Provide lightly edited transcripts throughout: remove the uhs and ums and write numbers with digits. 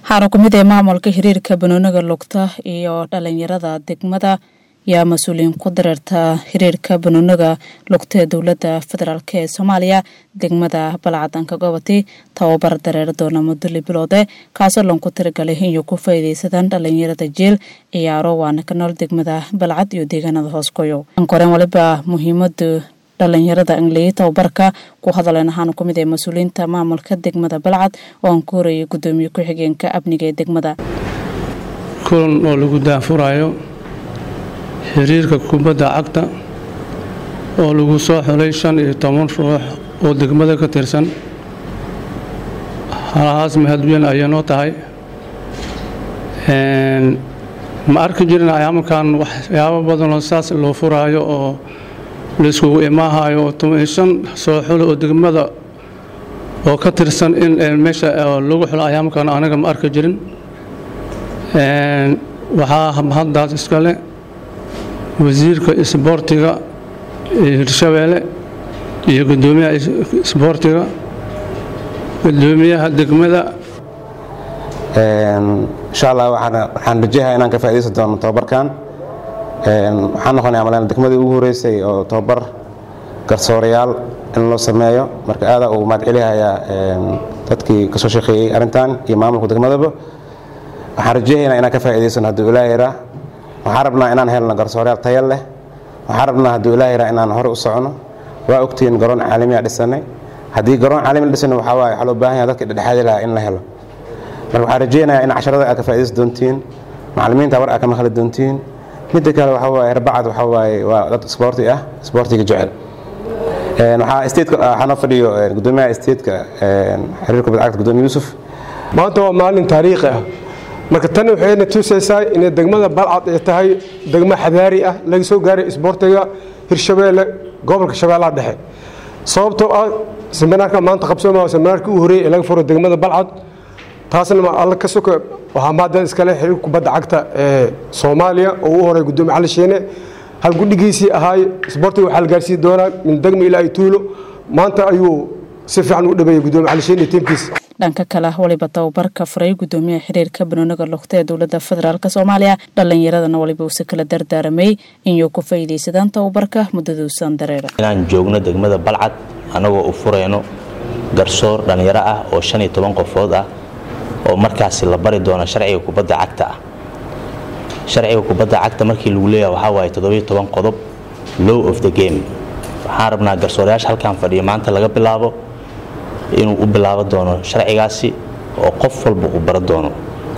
waxaana ku mid ah maamulka xiriirka banooniga lugta iyo dhalinyarada degmada yaa mas'uuliin ku dareerta xiriirka banooniga lugta ee dowladda federaalk ee Soomaaliya degmada Balcadanka goobtii tababar dareer doona muddo biloode kaasoo lanku tiragalay in ku faa'iideysadaan dhalinyarada jeel ciyaaro waana kanal degmada Balcad iyo deegaanada hooskoyo ankoreen waliba muhiimada dhalinyarada Angliya tababarka ku hadleen ahaan ku mid ah mas'uuliinta maamulka degmada Balcad oo aan ku horeeyay gudoomiye ku xigeenka amniga ee degmada kulan oo lagu daafurayo xiriirka kubadda cagta oo lagu soo xulay 15 ruux oo degmada ka tirsan halaas mahadweyn ayano tahay ma arki jirin ayamkan waxyaabo badan oo saas loo furaayo oo la isku imaahayo 15 soo xul oo degmada oo ka tirsan in meesha lagu xulo ayamkan anaga ma arki jirin waxa haddaas iskale wasiirka isboortiga Hirshabeelle iyo gudoomiyaha isboortiga gudoomiyaha degmada insha Allah waxaan rajaynaa inaan ka faa'iideysan doono tababarkan waxaan noqonayaa maadaama degmadii ugu horeysay oo tababar garsoorayaal in loo sameeyo marka aad uu magaceliyaa dadkii ka soo shaqeeyay arintan iyo maamulka degmadaba waxaan rajaynayaa inaan ka faa'iideysan haddii Ilaahay yara waxaan rabnaa inaan helno garsoorayaal tayo leh waxaan rabnaa haddii Ilaahay yara inaan hore u socono waa ogtiin garoon caalami ah dhisanay haddii garoon caalami dhisanay waxa waxa loo baahan yahay dadka dhexdhexaad in la helo marka waxaan rajaynayaa in casharada aad ka faa'iideysan doontiin macallimiinta war aad ka maqli doontiin midda kale waxa waaye Arbacad waxa waaye waa dad isboortiga jecel waxa state-ka fadhiyo gudoomiyaha state-ka xiriirka kubadda cagta gudoomiye Yuusuf maanta waa maalin taariikhi ah marka tan waxayna tusaysaa in degmada Balcad ay tahay degmo xadaari ah laga soo gaaray isboortiga Hirshabeelle gobolka Shabeellaha Dhexe sababtoo ah seminaarka maanta qabsoomay seminaarkii ugu horeeyay laga furo degmada Balcad taasna ma alla ka soo waxa maada iskale xiriirka kubadda cagta ee Soomaaliya oo uu horay gudoomiye Cali Sheene hal guddigiisii ahay isboortiga waxa la gaarsiin doonaa min degmo ilaa ay tuulo maanta ayuu si fiican u dhabeeyay gudoomiye Cali Sheene tiimkiisa dhanka kale waliba tababarka furay gudoomiyaha xiriirka banooniga lugta ee dowladda federaalk Soomaaliya dhalinyaradana waliba uu si kala dardaaramay in ay ku faa'iideysadaan tababarka muddadiisan dareera inaan joogno degmada Balcad anagoo u fureyno garsoor dhalinyaro ah oo 15 qofood ah oo markaas la bari doona sharciga kubadda cagta ah sharciga kubadda cagta markii lagu leeyahay waxa waaye 17 qodob law of the game waxaan rabnaa garsoorayaasha halkan fadhiyo maanta laga bilaabo inuu u bilaabo doono sharcigaasi oo qof walba uu baro doono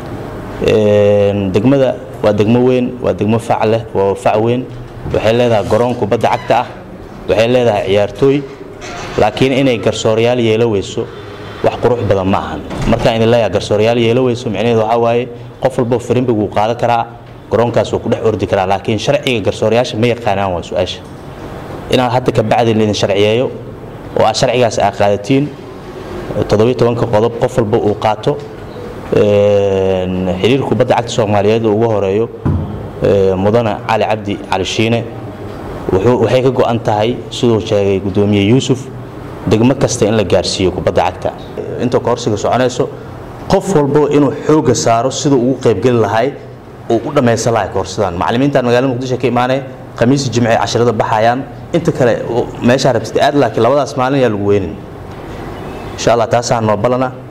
degmada waa degmo weyn waa degmo fac leh waa fac weyn waxay leedahay garoon kubadda cagta ah waxay leedahay ciyaartooy laakiin inay garsoorayaal yeeloweyso wax qurux badan ma ahan marka in la garsoorayaal yeeloweyso macnaheedu waxa waaye qof walba firimbigu qaadan karaa garoonkaas uu ku dhex ordi karaa laakiin sharciga garsoorayaasha ma yaqaanaan waa su'aasha inaan hadda ka bacdi leedin sharciyeeyo oo sharcigaas ay qaadatiin 17 qodob qof walba uu qaato xiriirka kubadda cagta Soomaaliyeed ugu horeeyo mudana Cali Cabdi Cali Sheene waxay ka go'an tahay sidoo sheegay gudoomiye Yuusuf degmo kasta in la gaarsiiyo kubadda cagta inta koorsiga soconayso qof walba inuu xoog saaro sidoo ugu qayb gal lahay oo u dhameeysan lahay koorsidan macallimiinta magaalada Muqdisho ka imaanay khamiis jimci 10 baxayaan inta kale meesha rabtid aad laakiin labadaas maalin yaa lagu weynin insha Allah taasaan noo balana